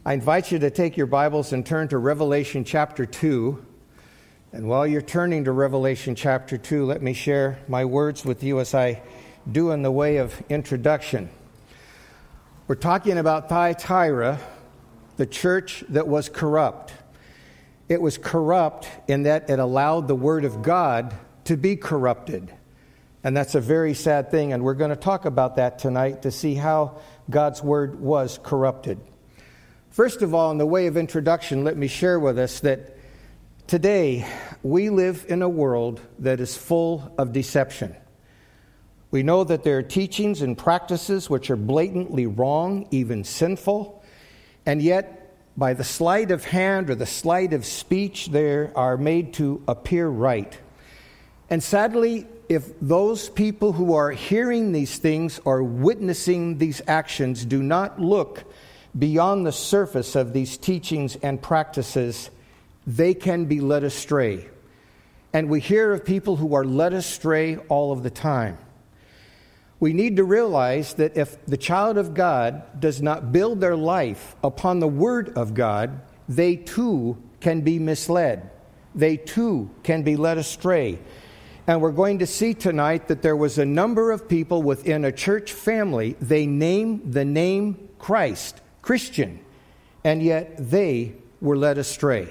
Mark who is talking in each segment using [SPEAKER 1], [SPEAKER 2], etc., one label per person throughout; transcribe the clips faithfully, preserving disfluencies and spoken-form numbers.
[SPEAKER 1] I invite you to take your Bibles and turn to Revelation chapter two. And while you're turning to Revelation chapter two, let me share my words with you as I do in the way of introduction. We're talking about Thyatira, the church that was corrupt. It was corrupt in that it allowed the Word of God to be corrupted. And that's a very sad thing, and we're going to talk about that tonight to see how God's Word was corrupted. First of all, in the way of introduction, let me share with us that today we live in a world that is full of deception. We know that there are teachings and practices which are blatantly wrong, even sinful, and yet by the sleight of hand or the sleight of speech, they are made to appear right. And sadly, if those people who are hearing these things or witnessing these actions do not look beyond the surface of these teachings and practices, they can be led astray. And we hear of people who are led astray all of the time. We need to realize that if the child of God does not build their life upon the Word of God, they too can be misled. They too can be led astray. And we're going to see tonight that there was a number of people within a church family, they named the name Christ, Christian, and yet they were led astray.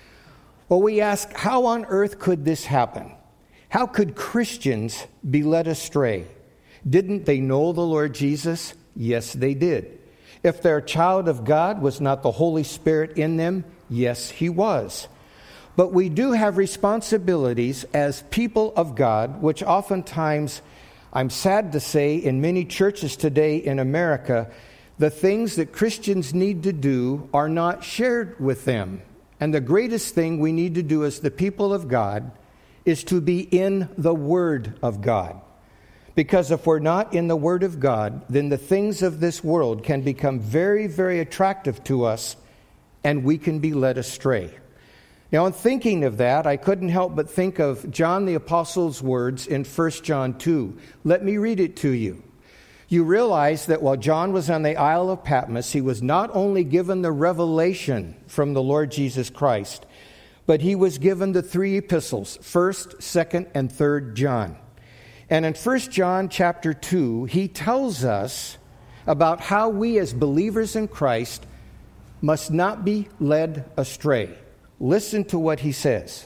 [SPEAKER 1] Well, we ask, how on earth could this happen? How could Christians be led astray? Didn't they know the Lord Jesus? Yes, they did. If their child of God was not the Holy Spirit in them, yes, he was. But we do have responsibilities as people of God, which oftentimes, I'm sad to say, in many churches today in America, the things that Christians need to do are not shared with them. And the greatest thing we need to do as the people of God is to be in the Word of God. Because if we're not in the Word of God, then the things of this world can become very, very attractive to us, and we can be led astray. Now, in thinking of that, I couldn't help but think of John the Apostle's words in First John two. Let me read it to you. You realize that while John was on the Isle of Patmos, he was not only given the revelation from the Lord Jesus Christ, but he was given the three epistles, First, Second, and Third John. And in First John chapter two, he tells us about how we as believers in Christ must not be led astray. Listen to what he says.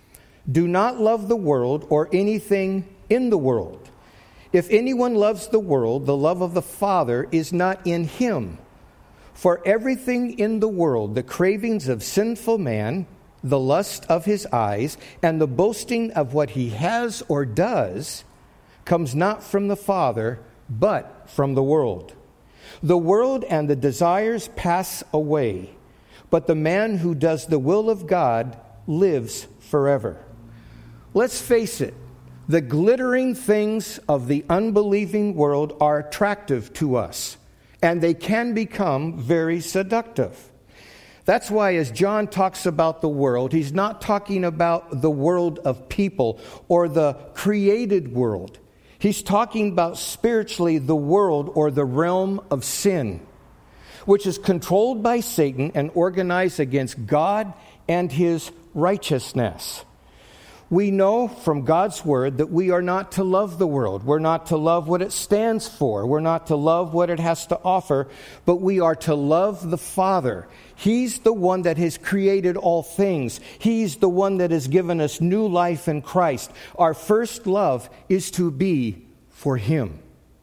[SPEAKER 1] Do not love the world or anything in the world. If anyone loves the world, the love of the Father is not in him. For everything in the world, the cravings of sinful man, the lust of his eyes, and the boasting of what he has or does, comes not from the Father, but from the world. The world and the desires pass away, but the man who does the will of God lives forever. Let's face it, the glittering things of the unbelieving world are attractive to us, and they can become very seductive. That's why as John talks about the world, he's not talking about the world of people or the created world. He's talking about spiritually the world or the realm of sin, which is controlled by Satan and organized against God and his righteousness. We know from God's word that we are not to love the world. We're not to love what it stands for. We're not to love what it has to offer, but we are to love the Father. He's the one that has created all things. He's the one that has given us new life in Christ. Our first love is to be for Him.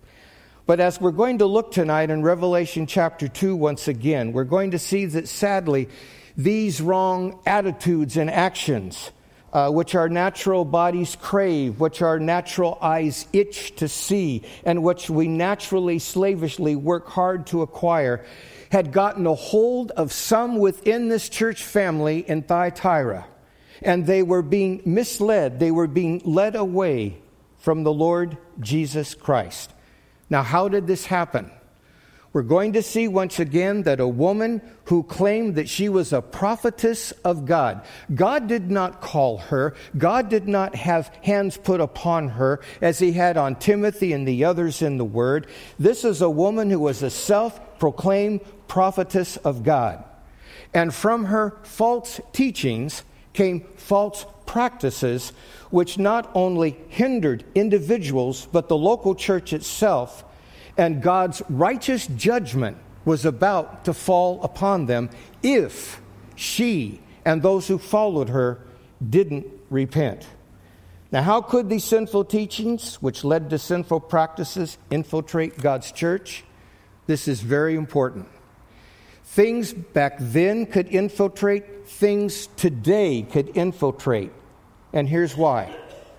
[SPEAKER 1] But as we're going to look tonight in Revelation chapter two once again, we're going to see that sadly, these wrong attitudes and actions, uh, which our natural bodies crave, which our natural eyes itch to see, and which we naturally, slavishly work hard to acquire, had gotten a hold of some within this church family in Thyatira. And they were being misled. They were being led away from the Lord Jesus Christ. Now, how did this happen? We're going to see once again that a woman who claimed that she was a prophetess of God. God did not call her. God did not have hands put upon her as He had on Timothy and the others in the Word. This is a woman who was a self-proclaimed prophetess of God. And from her false teachings came false practices, which not only hindered individuals, but the local church itself, and God's righteous judgment was about to fall upon them if she and those who followed her didn't repent. Now, how could these sinful teachings, which led to sinful practices, infiltrate God's church? This is very important. Things back then could infiltrate, things today could infiltrate. And here's why.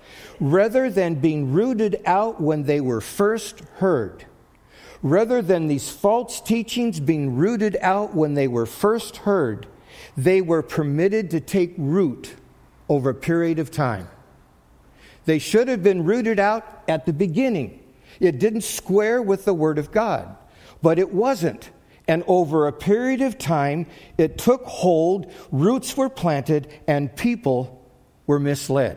[SPEAKER 1] Rather than being rooted out when they were first heard, rather than these false teachings being rooted out when they were first heard, they were permitted to take root over a period of time. They should have been rooted out at the beginning. It didn't square with the Word of God, but it wasn't. And over a period of time, it took hold, roots were planted, and people were misled.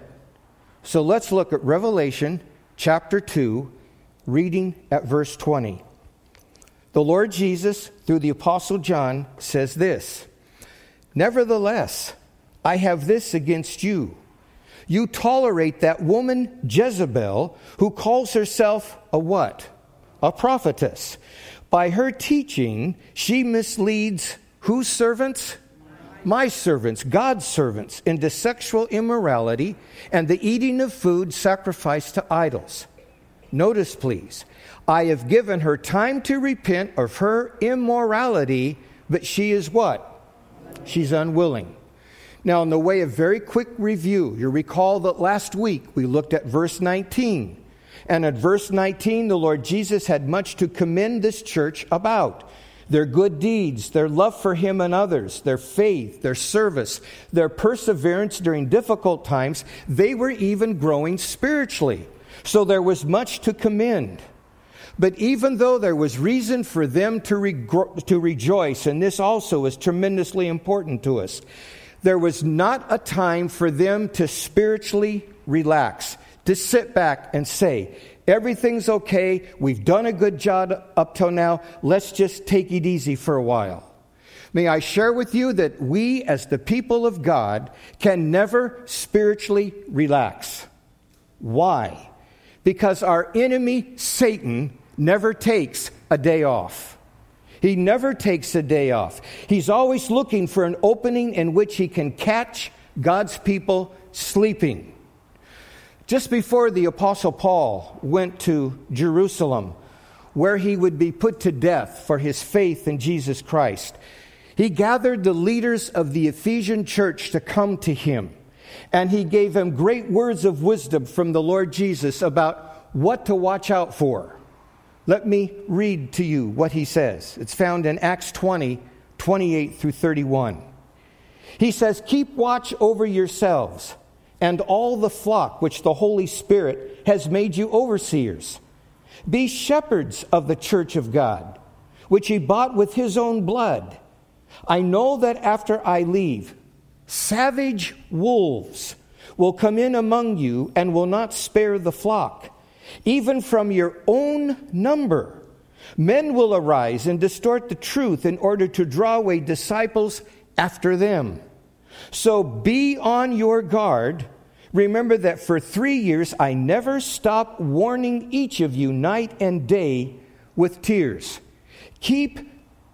[SPEAKER 1] So let's look at Revelation chapter two, reading at verse twenty. The Lord Jesus, through the Apostle John, says this, "Nevertheless, I have this against you. You tolerate that woman Jezebel, who calls herself a what? A prophetess. By her teaching, she misleads whose servants? My servants, God's servants, into sexual immorality and the eating of food sacrificed to idols." Notice, please, I have given her time to repent of her immorality, but she is what? She's unwilling. Now, in the way of very quick review, you recall that last week we looked at verse nineteen. And at verse nineteen, the Lord Jesus had much to commend this church about. Their good deeds, their love for Him and others, their faith, their service, their perseverance during difficult times. They were even growing spiritually. So there was much to commend. But even though there was reason for them to, re- to rejoice, and this also is tremendously important to us, there was not a time for them to spiritually relax, to sit back and say, everything's okay, we've done a good job up till now, let's just take it easy for a while. May I share with you that we as the people of God can never spiritually relax. Why? Because our enemy, Satan, never takes a day off. He never takes a day off. He's always looking for an opening in which he can catch God's people sleeping. Just before the Apostle Paul went to Jerusalem, where he would be put to death for his faith in Jesus Christ, he gathered the leaders of the Ephesian church to come to him. And he gave them great words of wisdom from the Lord Jesus about what to watch out for. Let me read to you what he says. It's found in Acts twenty, twenty-eight through thirty-one. He says, "Keep watch over yourselves and all the flock which the Holy Spirit has made you overseers. Be shepherds of the church of God, which He bought with His own blood. I know that after I leave, savage wolves will come in among you and will not spare the flock. Even from your own number, men will arise and distort the truth in order to draw away disciples after them. So be on your guard. Remember that for three years I never stopped warning each of you night and day with tears. Keep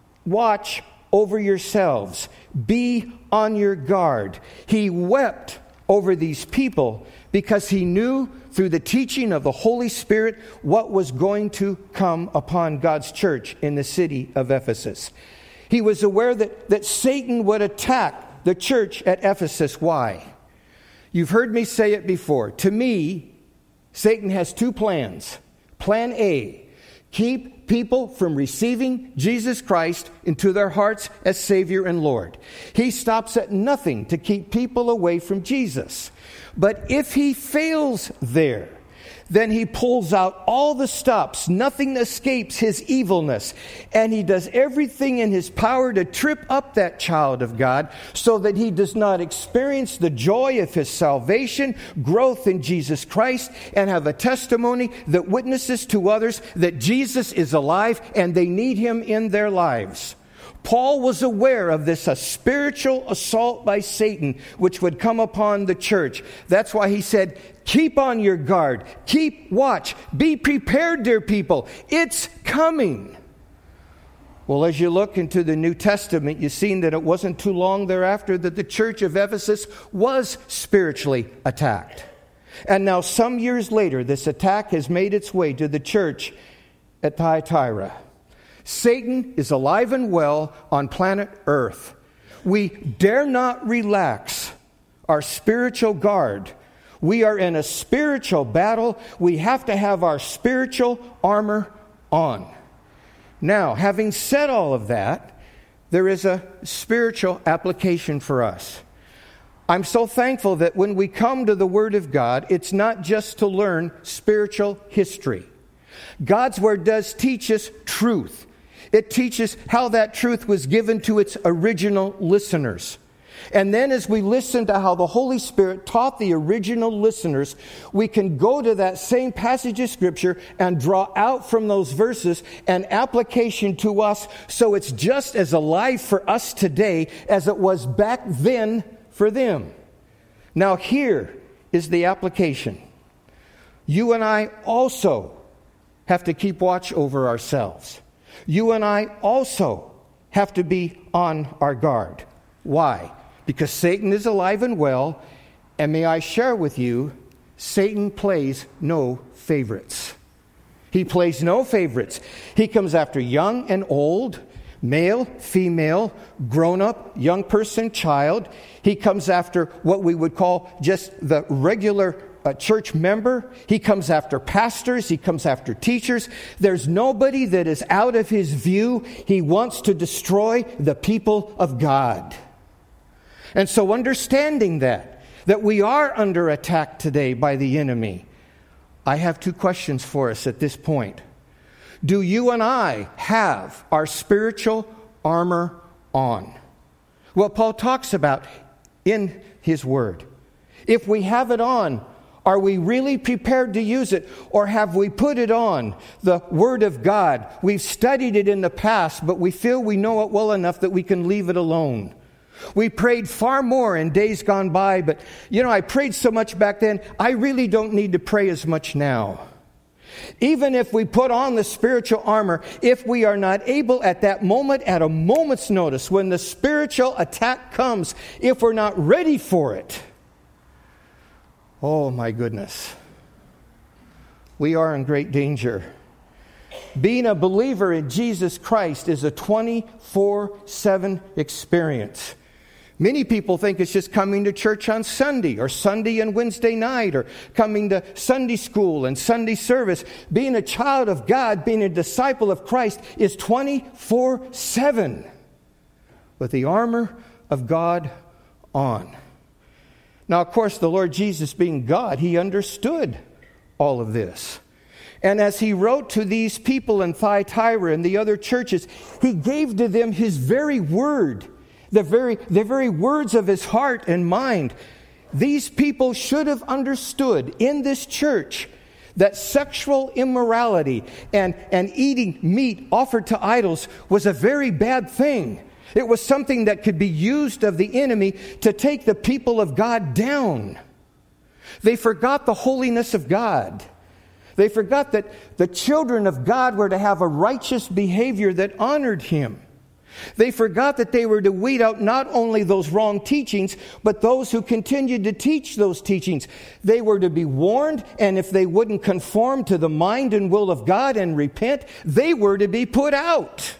[SPEAKER 1] watch over yourselves. Be on your guard." He wept over these people because he knew through the teaching of the Holy Spirit what was going to come upon God's church in the city of Ephesus. He was aware that, that Satan would attack the church at Ephesus. Why? You've heard me say it before. To me, Satan has two plans. Plan A, keep people from receiving Jesus Christ into their hearts as Savior and Lord. He stops at nothing to keep people away from Jesus. But if he fails there, then he pulls out all the stops. Nothing escapes his evilness. And he does everything in his power to trip up that child of God so that he does not experience the joy of his salvation, growth in Jesus Christ, and have a testimony that witnesses to others that Jesus is alive and they need him in their lives. Paul was aware of this, a spiritual assault by Satan, which would come upon the church. That's why he said, keep on your guard, keep watch, be prepared, dear people. It's coming. Well, as you look into the New Testament, you've seen that it wasn't too long thereafter that the church of Ephesus was spiritually attacked. And now some years later, this attack has made its way to the church at Thyatira. Satan is alive and well on planet Earth. We dare not relax our spiritual guard. We are in a spiritual battle. We have to have our spiritual armor on. Now, having said all of that, there is a spiritual application for us. I'm so thankful that when we come to the Word of God, it's not just to learn spiritual history. God's Word does teach us truth. It teaches how that truth was given to its original listeners. And then as we listen to how the Holy Spirit taught the original listeners, we can go to that same passage of Scripture and draw out from those verses an application to us, so it's just as alive for us today as it was back then for them. Now here is the application. You and I also have to keep watch over ourselves. You and I also have to be on our guard. Why? Because Satan is alive and well, and may I share with you, Satan plays no favorites. He plays no favorites. He comes after young and old, male, female, grown-up, young person, child. He comes after what we would call just the regular a church member. He comes after pastors. He comes after teachers. There's nobody that is out of his view. He wants to destroy the people of God. And so understanding that, that we are under attack today by the enemy, I have two questions for us at this point. Do you and I have our spiritual armor on? Well, Paul talks about in his word. If we have it on, are we really prepared to use it? Or have we put it on, the Word of God? We've studied it in the past, but we feel we know it well enough that we can leave it alone. We prayed far more in days gone by, but, you know, I prayed so much back then, I really don't need to pray as much now. Even if we put on the spiritual armor, if we are not able at that moment, at a moment's notice, when the spiritual attack comes, if we're not ready for it, oh my goodness, we are in great danger. Being a believer in Jesus Christ is a twenty-four seven experience. Many people think it's just coming to church on Sunday, or Sunday and Wednesday night, or coming to Sunday school and Sunday service. Being a child of God, being a disciple of Christ, is twenty-four seven with the armor of God on. Now, of course, the Lord Jesus being God, He understood all of this. And as He wrote to these people in Thyatira and the other churches, He gave to them His very word, the very, the very words of His heart and mind. These people should have understood in this church that sexual immorality and, and eating meat offered to idols was a very bad thing. It was something that could be used of the enemy to take the people of God down. They forgot the holiness of God. They forgot that the children of God were to have a righteous behavior that honored Him. They forgot that they were to weed out not only those wrong teachings, but those who continued to teach those teachings. They were to be warned, and if they wouldn't conform to the mind and will of God and repent, they were to be put out.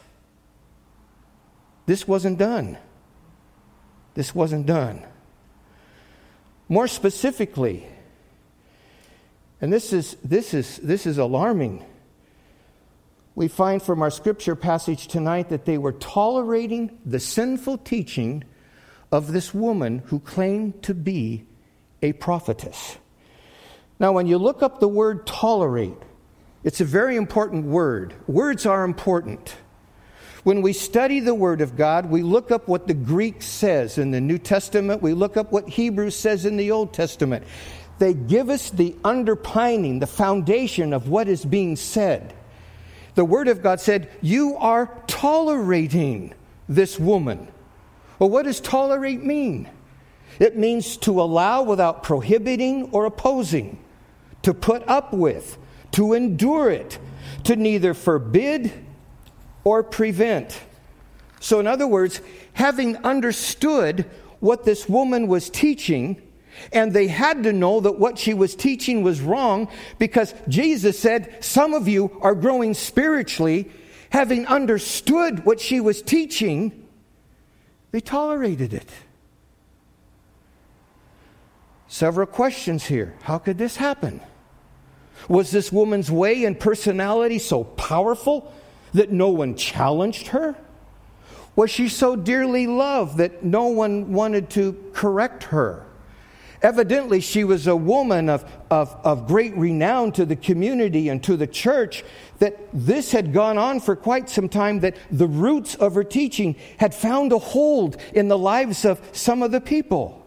[SPEAKER 1] This wasn't done. This wasn't done. More specifically, and this is this is this is alarming. We find from our scripture passage tonight that they were tolerating the sinful teaching of this woman who claimed to be a prophetess. Now, when you look up the word tolerate, it's a very important word. Words are important. When we study the Word of God, we look up what the Greek says in the New Testament. We look up what Hebrew says in the Old Testament. They give us the underpinning, the foundation of what is being said. The Word of God said, you are tolerating this woman. Well, what does tolerate mean? It means to allow without prohibiting or opposing, to put up with, to endure it, to neither forbid or prevent. So in other words, having understood what this woman was teaching, and they had to know that what she was teaching was wrong, because Jesus said, some of you are growing spiritually. Having understood what she was teaching, they tolerated it. Several questions here. How could this happen? Was this woman's way and personality so powerful that no one challenged her? Was she so dearly loved that no one wanted to correct her? Evidently, she was a woman of, of, of great renown to the community and to the church, that this had gone on for quite some time, that the roots of her teaching had found a hold in the lives of some of the people.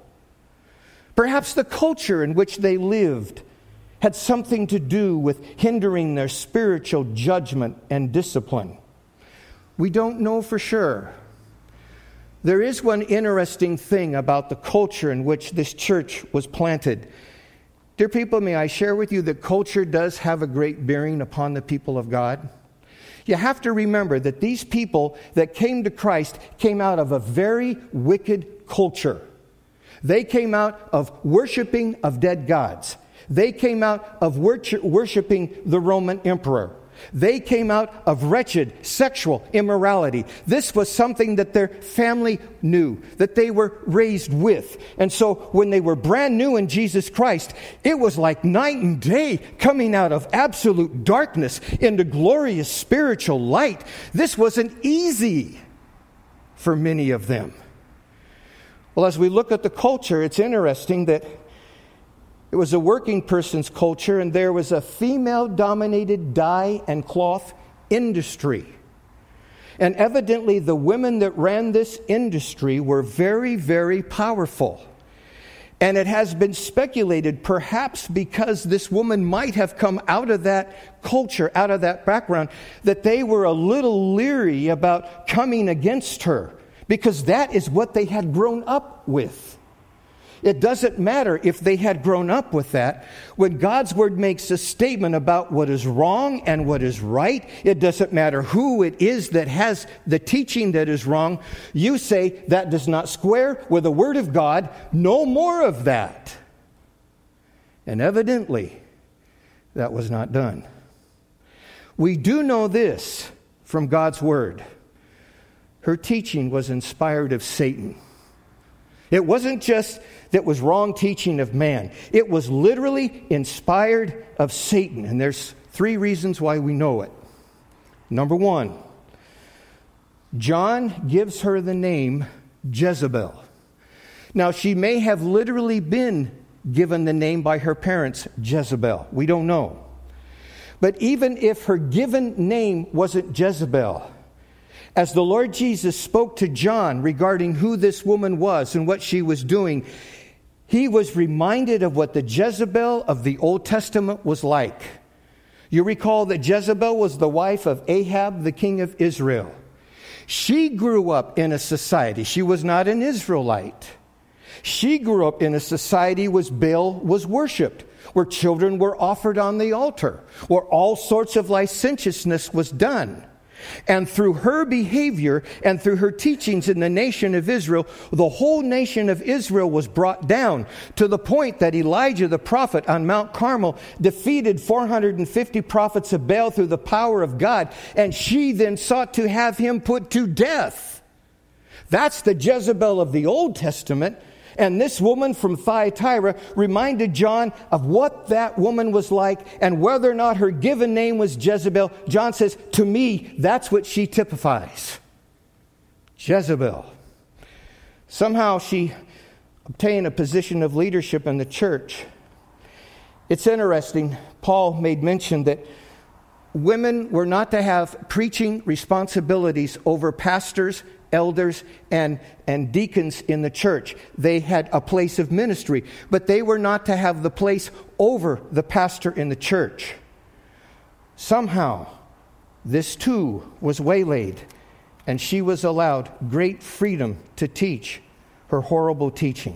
[SPEAKER 1] Perhaps the culture in which they lived had something to do with hindering their spiritual judgment and discipline. We don't know for sure. There is one interesting thing about the culture in which this church was planted. Dear people, may I share with you that culture does have a great bearing upon the people of God? You have to remember that these people that came to Christ came out of a very wicked culture. They came out of worshiping of dead gods. They came out of worshiping the Roman emperor. They came out of wretched sexual immorality. This was something that their family knew, that they were raised with. And so when they were brand new in Jesus Christ, it was like night and day, coming out of absolute darkness into glorious spiritual light. This wasn't easy for many of them. Well, as we look at the culture, it's interesting that it was a working person's culture, and there was a female-dominated dye and cloth industry. And evidently, the women that ran this industry were very, very powerful. And it has been speculated, perhaps because this woman might have come out of that culture, out of that background, that they were a little leery about coming against her, because that is what they had grown up with. It doesn't matter if they had grown up with that. When God's Word makes a statement about what is wrong and what is right, it doesn't matter who it is that has the teaching that is wrong. You say, that does not square with the Word of God. No more of that. And evidently, that was not done. We do know this from God's Word. Her teaching was inspired of Satan. It wasn't just that was wrong teaching of man. It was literally inspired of Satan. And there's three reasons why we know it. Number one, John gives her the name Jezebel. Now, she may have literally been given the name by her parents, Jezebel. We don't know. But even if her given name wasn't Jezebel, as the Lord Jesus spoke to John regarding who this woman was and what she was doing, he was reminded of what the Jezebel of the Old Testament was like. You recall that Jezebel was the wife of Ahab, the king of Israel. She grew up in a society. She was not an Israelite. She grew up in a society where Baal was worshipped, where children were offered on the altar, where all sorts of licentiousness was done. And through her behavior and through her teachings in the nation of Israel, the whole nation of Israel was brought down to the point that Elijah the prophet on Mount Carmel defeated four hundred fifty prophets of Baal through the power of God. And she then sought to have him put to death. That's the Jezebel of the Old Testament. And this woman from Thyatira reminded John of what that woman was like, and whether or not her given name was Jezebel. John says, to me, that's what she typifies. Jezebel. Somehow she obtained a position of leadership in the church. It's interesting, Paul made mention that women were not to have preaching responsibilities over pastors, elders, and, and deacons in the church. They had a place of ministry, but they were not to have the place over the pastor in the church. Somehow, this too was waylaid, and she was allowed great freedom to teach her horrible teaching.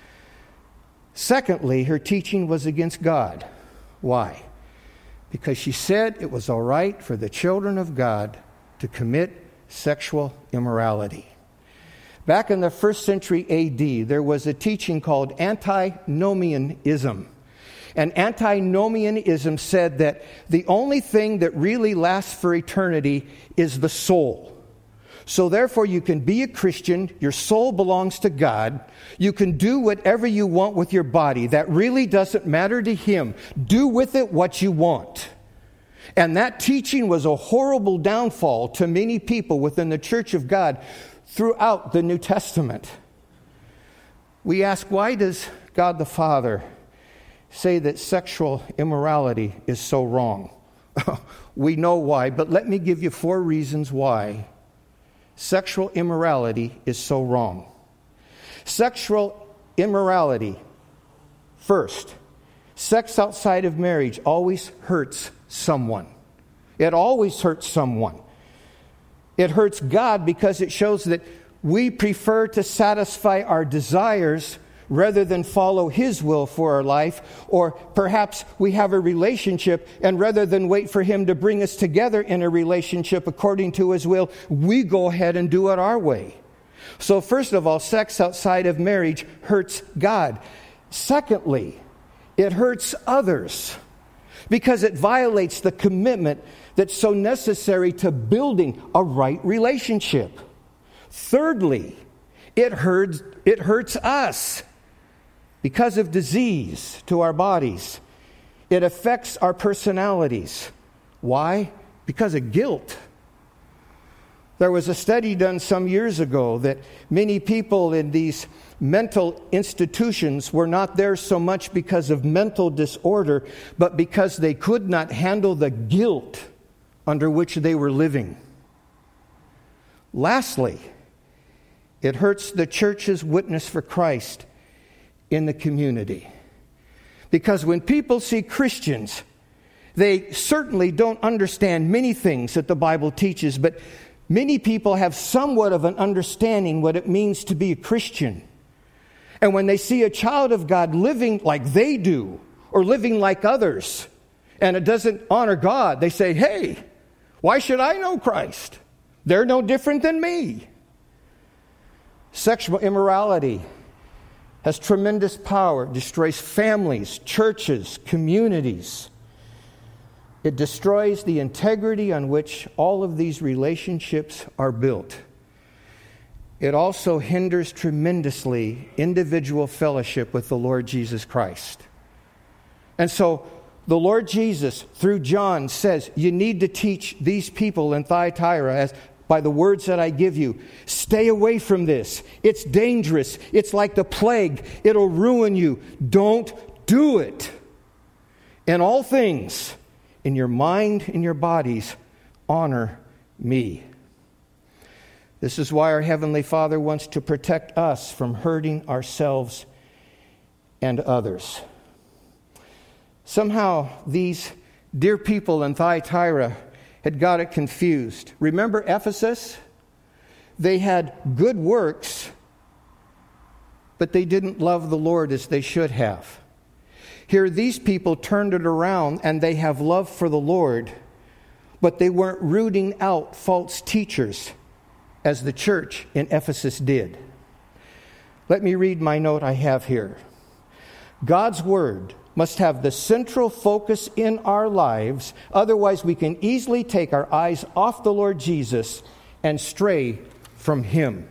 [SPEAKER 1] Secondly, her teaching was against God. Why? Because she said it was all right for the children of God to commit sexual immorality. Back in the first century A D, there was a teaching called antinomianism. And antinomianism said that the only thing that really lasts for eternity is the soul. So therefore, you can be a Christian, your soul belongs to God, you can do whatever you want with your body. That really doesn't matter to Him. Do with it what you want. And that teaching was a horrible downfall to many people within the Church of God throughout the New Testament. We ask, why does God the Father say that sexual immorality is so wrong? We know why, but let me give you four reasons why sexual immorality is so wrong. Sexual immorality, first, sex outside of marriage always hurts someone. It always hurts someone. It hurts God because it shows that we prefer to satisfy our desires rather than follow His will for our life. Or perhaps we have a relationship, and rather than wait for Him to bring us together in a relationship according to His will, we go ahead and do it our way. So first of all, sex outside of marriage hurts God. Secondly, it hurts others because it violates the commitment that's so necessary to building a right relationship. Thirdly, it hurts, it hurts us because of disease to our bodies. It affects our personalities. Why? Because of guilt. There was a study done some years ago that many people in these mental institutions were not there so much because of mental disorder, but because they could not handle the guilt under which they were living. Lastly, it hurts the church's witness for Christ in the community. Because when people see Christians, they certainly don't understand many things that the Bible teaches, but many people have somewhat of an understanding what it means to be a Christian. And when they see a child of God living like they do, or living like others, and it doesn't honor God, they say, hey, why should I know Christ? They're no different than me. Sexual immorality has tremendous power. It destroys families, churches, communities. It destroys the integrity on which all of these relationships are built. It also hinders tremendously individual fellowship with the Lord Jesus Christ. And so the Lord Jesus, through John, says, you need to teach these people in Thyatira, as by the words that I give you, stay away from this. It's dangerous. It's like the plague. It'll ruin you. Don't do it. In all things, in your mind, in your bodies, honor me. This is why our Heavenly Father wants to protect us from hurting ourselves and others. Somehow, these dear people in Thyatira had got it confused. Remember Ephesus? They had good works, but they didn't love the Lord as they should have. Here, these people turned it around and they have love for the Lord, but they weren't rooting out false teachers as the church in Ephesus did. Let me read my note I have here. God's Word must have the central focus in our lives. Otherwise, we can easily take our eyes off the Lord Jesus and stray from Him.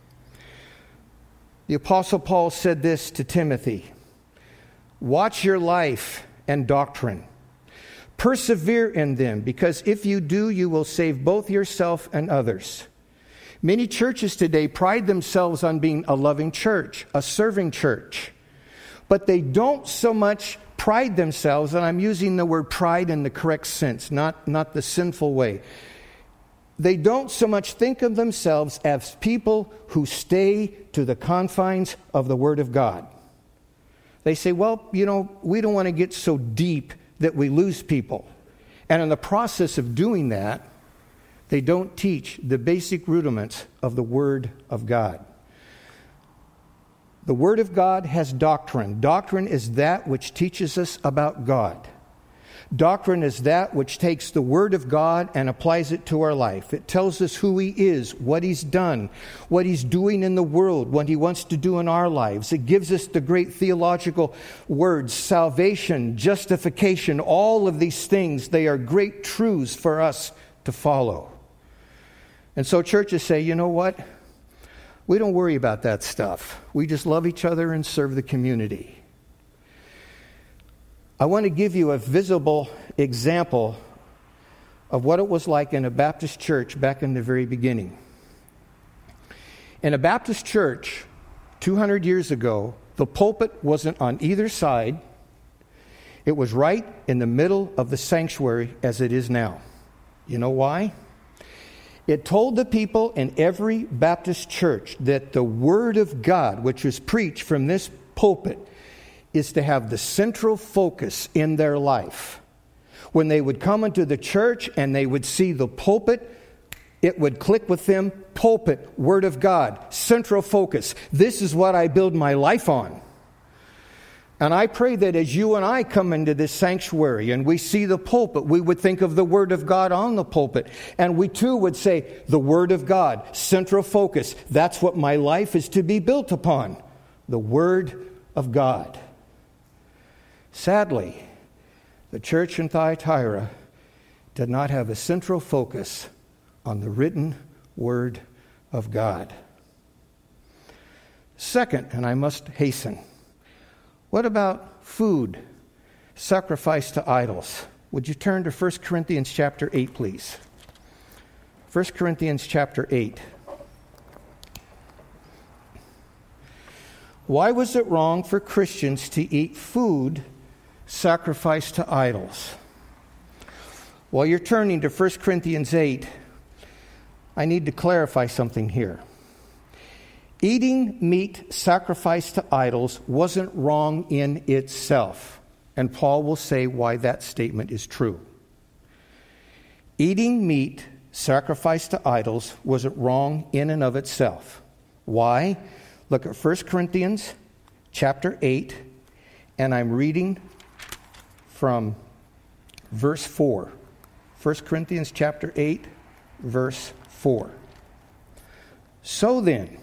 [SPEAKER 1] The Apostle Paul said this to Timothy: watch your life and doctrine. Persevere in them, because if you do, you will save both yourself and others. Many churches today pride themselves on being a loving church, a serving church. But they don't so much pride themselves, and I'm using the word pride in the correct sense, not, not the sinful way. They don't so much think of themselves as people who stay to the confines of the Word of God. They say, well, you know, we don't want to get so deep that we lose people. And in the process of doing that, They don't teach the basic rudiments of the Word of God. The Word of God has doctrine. Doctrine is that which teaches us about God. Doctrine is that which takes the Word of God and applies it to our life. It tells us who He is, what He's done, what He's doing in the world, what He wants to do in our lives. It gives us the great theological words, salvation, justification, all of these things. They are great truths for us to follow. And so churches say, you know what? We don't worry about that stuff. We just love each other and serve the community. I want to give you a visible example of what it was like in a Baptist church back in the very beginning. In a Baptist church two hundred years ago, the pulpit wasn't on either side. It was right in the middle of the sanctuary as it is now. You know why? It told the people in every Baptist church that the Word of God, which was preached from this pulpit, is to have the central focus in their life. When they would come into the church and they would see the pulpit, it would click with them, pulpit, Word of God, central focus. This is what I build my life on. And I pray that as you and I come into this sanctuary and we see the pulpit, we would think of the Word of God on the pulpit. And we too would say, the Word of God, central focus. That's what my life is to be built upon. The Word of God. Sadly, the church in Thyatira did not have a central focus on the written Word of God. Second, and I must hasten, what about food sacrificed to idols? Would you turn to First Corinthians chapter eight, please? First Corinthians chapter eight. Why was it wrong for Christians to eat food sacrificed to idols? While you're turning to First Corinthians eight, I need to clarify something here. Eating meat sacrificed to idols wasn't wrong in itself, and Paul will say why that statement is true. Eating meat sacrificed to idols wasn't wrong in and of itself. Why? Look at First Corinthians chapter eight, and I'm reading from verse four. First Corinthians chapter eight, verse four. So then,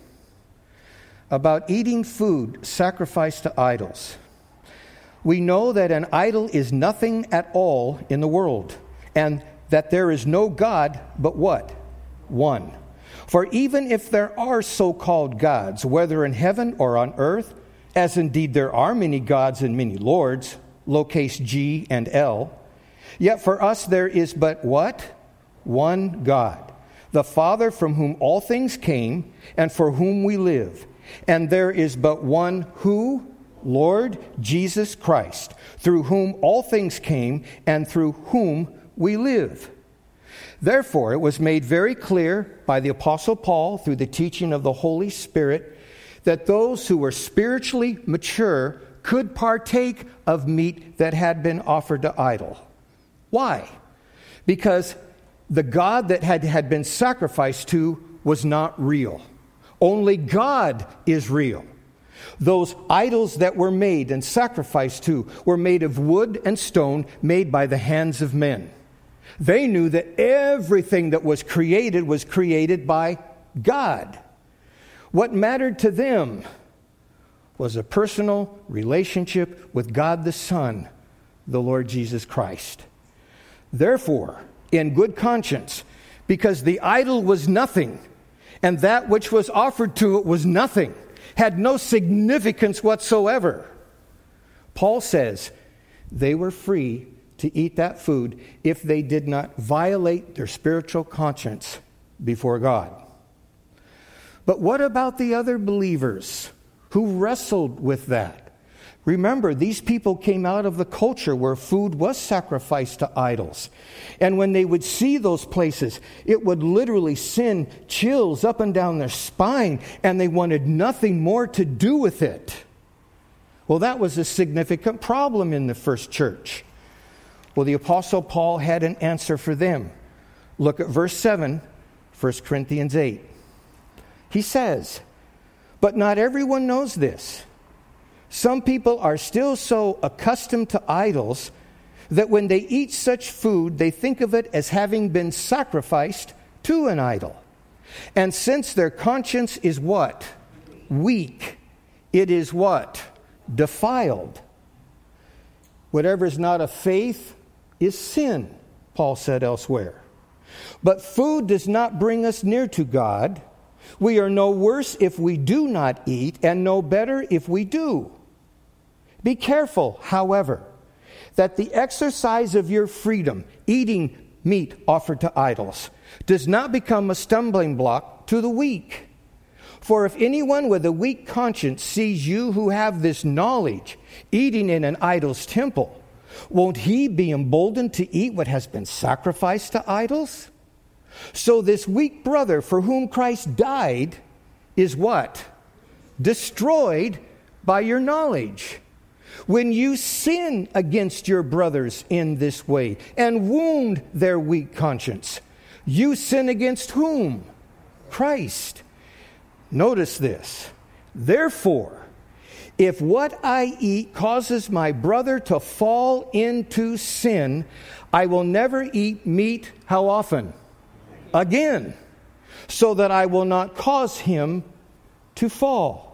[SPEAKER 1] about eating food sacrificed to idols, we know that an idol is nothing at all in the world, and that there is no God but what? One. For even if there are so-called gods, whether in heaven or on earth, as indeed there are many gods and many lords, lowercase g and L, yet for us there is but what? One God, the Father from whom all things came and for whom we live. And there is but one who? Lord Jesus Christ, through whom all things came and through whom we live. Therefore, it was made very clear by the Apostle Paul through the teaching of the Holy Spirit that those who were spiritually mature could partake of meat that had been offered to idol. Why? Because the God that had, had been sacrificed to was not real. Only God is real. Those idols that were made and sacrificed to were made of wood and stone, made by the hands of men. They knew that everything that was created was created by God. What mattered to them was a personal relationship with God the Son, the Lord Jesus Christ. Therefore, in good conscience, because the idol was nothing, and that which was offered to it was nothing, had no significance whatsoever, Paul says they were free to eat that food if they did not violate their spiritual conscience before God. But what about the other believers who wrestled with that? Remember, these people came out of the culture where food was sacrificed to idols. And when they would see those places, it would literally send chills up and down their spine, and they wanted nothing more to do with it. Well, that was a significant problem in the first church. Well, the Apostle Paul had an answer for them. Look at verse seven, First Corinthians eight. He says, "But not everyone knows this. Some people are still so accustomed to idols that when they eat such food, they think of it as having been sacrificed to an idol. And since their conscience is what? Weak. It is what? Defiled. Whatever is not of faith is sin," Paul said elsewhere. "But food does not bring us near to God. We are no worse if we do not eat, and no better if we do. Be careful, however, that the exercise of your freedom, eating meat offered to idols, does not become a stumbling block to the weak. For if anyone with a weak conscience sees you who have this knowledge eating in an idol's temple, won't he be emboldened to eat what has been sacrificed to idols? So this weak brother for whom Christ died is what? Destroyed by your knowledge. When you sin against your brothers in this way and wound their weak conscience, you sin against whom? Christ. Notice this. Therefore, if what I eat causes my brother to fall into sin, I will never eat meat, how often? Again, so that I will not cause him to fall.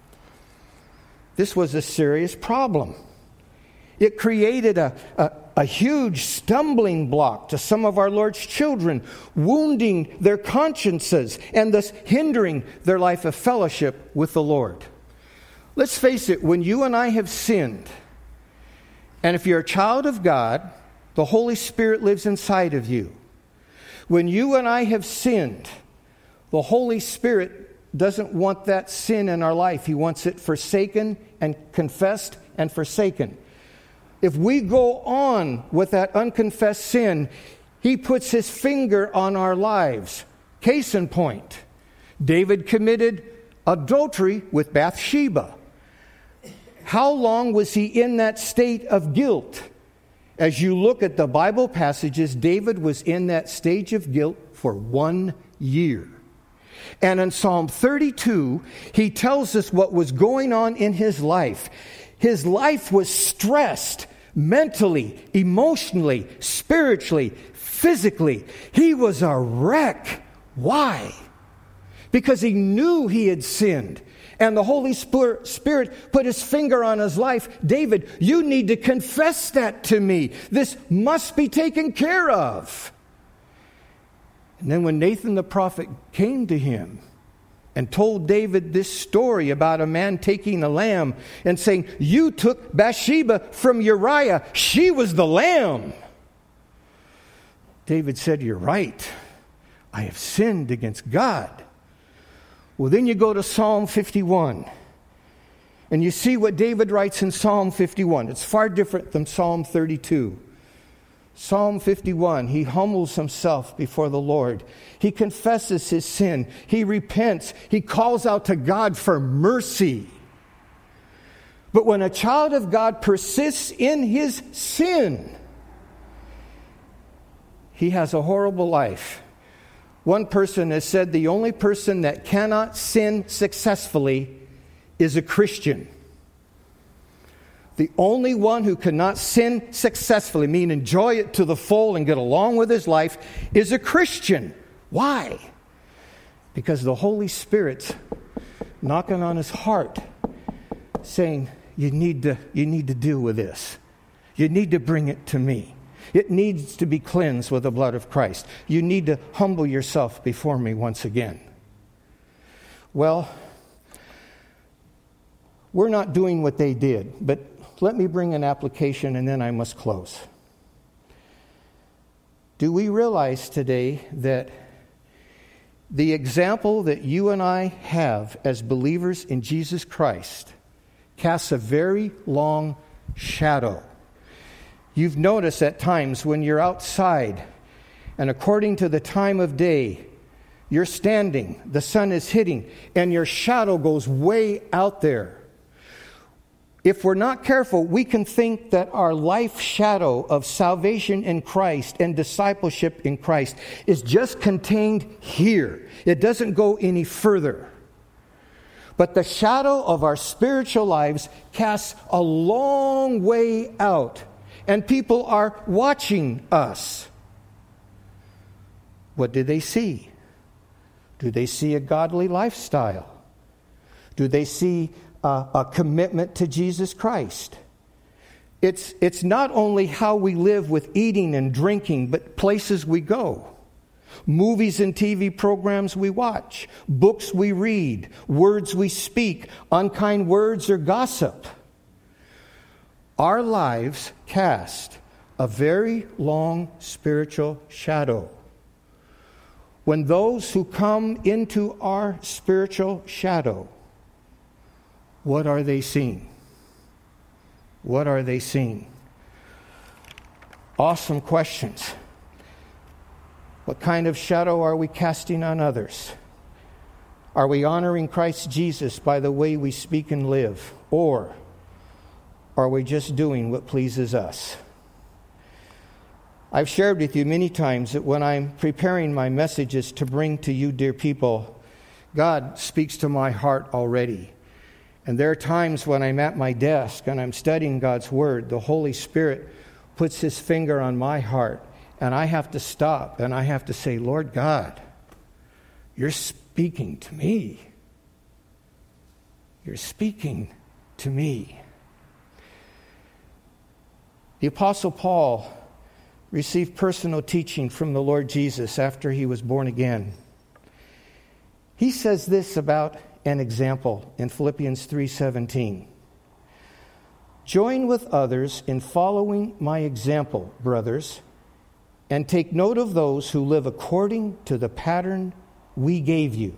[SPEAKER 1] This was a serious problem. It created a, a, a huge stumbling block to some of our Lord's children, wounding their consciences and thus hindering their life of fellowship with the Lord. Let's face it, when you and I have sinned, and if you're a child of God, the Holy Spirit lives inside of you. When you and I have sinned, the Holy Spirit doesn't want that sin in our life. He wants it forsaken and confessed and forsaken. If we go on with that unconfessed sin, He puts His finger on our lives. Case in point, David committed adultery with Bathsheba. How long was he in that state of guilt? As you look at the Bible passages, David was in that stage of guilt for one year. And in Psalm thirty-two, he tells us what was going on in his life. His life was stressed mentally, emotionally, spiritually, physically. He was a wreck. Why? Because he knew he had sinned. And the Holy Spirit put His finger on his life. David, you need to confess that to me. This must be taken care of. And then when Nathan the prophet came to him and told David this story about a man taking a lamb and saying, you took Bathsheba from Uriah. She was the lamb. David said, you're right. I have sinned against God. Well, then you go to Psalm fifty-one, and you see what David writes in Psalm fifty-one. It's far different than Psalm thirty-two. Psalm fifty-one, he humbles himself before the Lord. He confesses his sin. He repents. He calls out to God for mercy. But when a child of God persists in his sin, he has a horrible life. One person has said the only person that cannot sin successfully is a Christian. The only one who cannot sin successfully, mean enjoy it to the full and get along with his life, is a Christian. Why? Because the Holy Spirit's knocking on his heart, saying, you need to, you need to deal with this. You need to bring it to me. It needs to be cleansed with the blood of Christ. You need to humble yourself before me once again. Well, we're not doing what they did, but let me bring an application and then I must close. Do we realize today that the example that you and I have as believers in Jesus Christ casts a very long shadow? You've noticed at times when you're outside, and according to the time of day, you're standing, the sun is hitting, and your shadow goes way out there. if we're not careful, we can think that our life shadow of salvation in Christ and discipleship in Christ is just contained here. It doesn't go any further. But the shadow of our spiritual lives casts a long way out, and people are watching us. What do they see? Do they see a godly lifestyle? Do they see a, a commitment to Jesus Christ? It's, it's not only how we live with eating and drinking, but places we go. Movies and T V programs we watch, books we read, words we speak, unkind words or gossip. Our lives cast a very long spiritual shadow. When those who come into our spiritual shadow, what are they seeing? What are they seeing? Awesome questions. What kind of shadow are we casting on others? Are we honoring Christ Jesus by the way we speak and live? Or are we just doing what pleases us? I've shared with you many times that when I'm preparing my messages to bring to you, dear people, God speaks to my heart already. And there are times when I'm at my desk and I'm studying God's Word, the Holy Spirit puts His finger on my heart, and I have to stop and I have to say, Lord God, you're speaking to me. You're speaking to me. The Apostle Paul received personal teaching from the Lord Jesus after he was born again. He says this about an example in Philippians three seventeen. Join with others in following my example, brothers, and take note of those who live according to the pattern we gave you.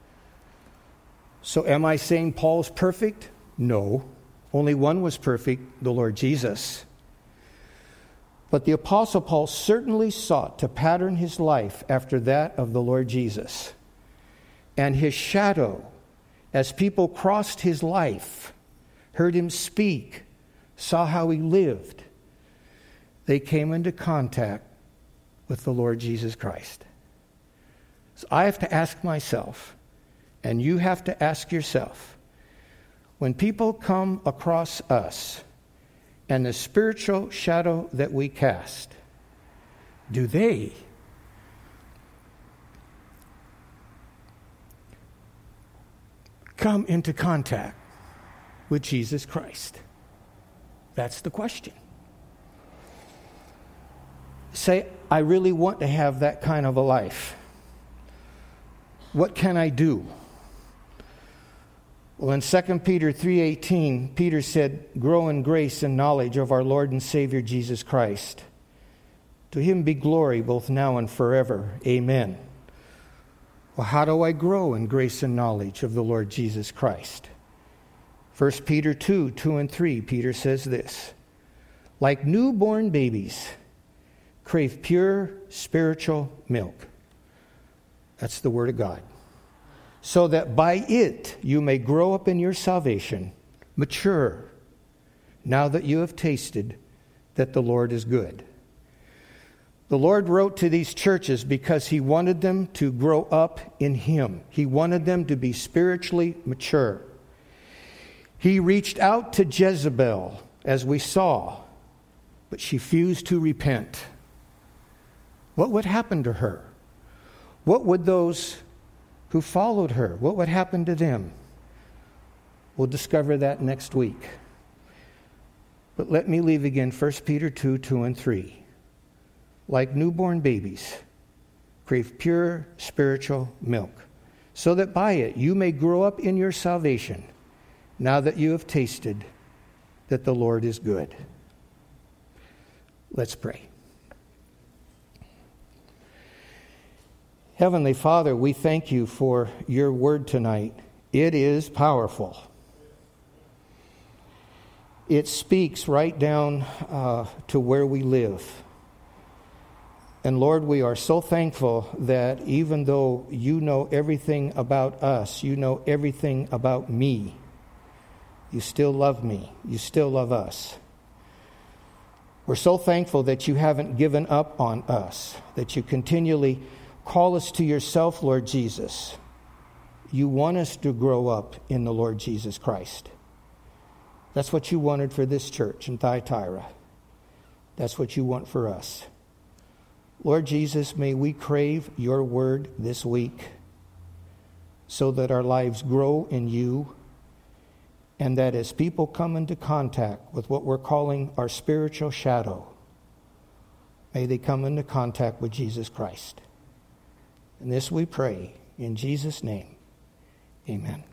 [SPEAKER 1] So am I saying Paul's perfect? No. Only one was perfect, the Lord Jesus. But the Apostle Paul certainly sought to pattern his life after that of the Lord Jesus. And his shadow, as people crossed his life, heard him speak, saw how he lived, they came into contact with the Lord Jesus Christ. So I have to ask myself, and you have to ask yourself, when people come across us and the spiritual shadow that we cast, do they come into contact with Jesus Christ? That's the question. Say, I really want to have that kind of a life. What can I do? Well, in Second Peter three eighteen, Peter said, grow in grace and knowledge of our Lord and Savior Jesus Christ. To him be glory both now and forever. Amen. Well, how do I grow in grace and knowledge of the Lord Jesus Christ? First Peter two, two and three, Peter says this, like newborn babies, crave pure spiritual milk. That's the Word of God. So that by it you may grow up in your salvation, mature, now that you have tasted that the Lord is good. The Lord wrote to these churches because He wanted them to grow up in Him. He wanted them to be spiritually mature. He reached out to Jezebel, as we saw, but she refused to repent. What would happen to her? What would those who followed her, what would happen to them? We'll discover that next week. But let me leave again First Peter two, two and three. Like newborn babies, crave pure spiritual milk, so that by it you may grow up in your salvation, now that you have tasted that the Lord is good. Let's pray. Heavenly Father, we thank you for your word tonight. It is powerful. It speaks right down uh, to where we live. And Lord, we are so thankful that even though you know everything about us, you know everything about me, You still love me. You still love us. We're so thankful that you haven't given up on us, that you continually call us to yourself, Lord Jesus. You want us to grow up in the Lord Jesus Christ. That's what you wanted for this church in Thyatira. That's what you want for us. Lord Jesus, may we crave your word this week so that our lives grow in you, and that as people come into contact with what we're calling our spiritual shadow, may they come into contact with Jesus Christ. And this we pray in Jesus' name. Amen.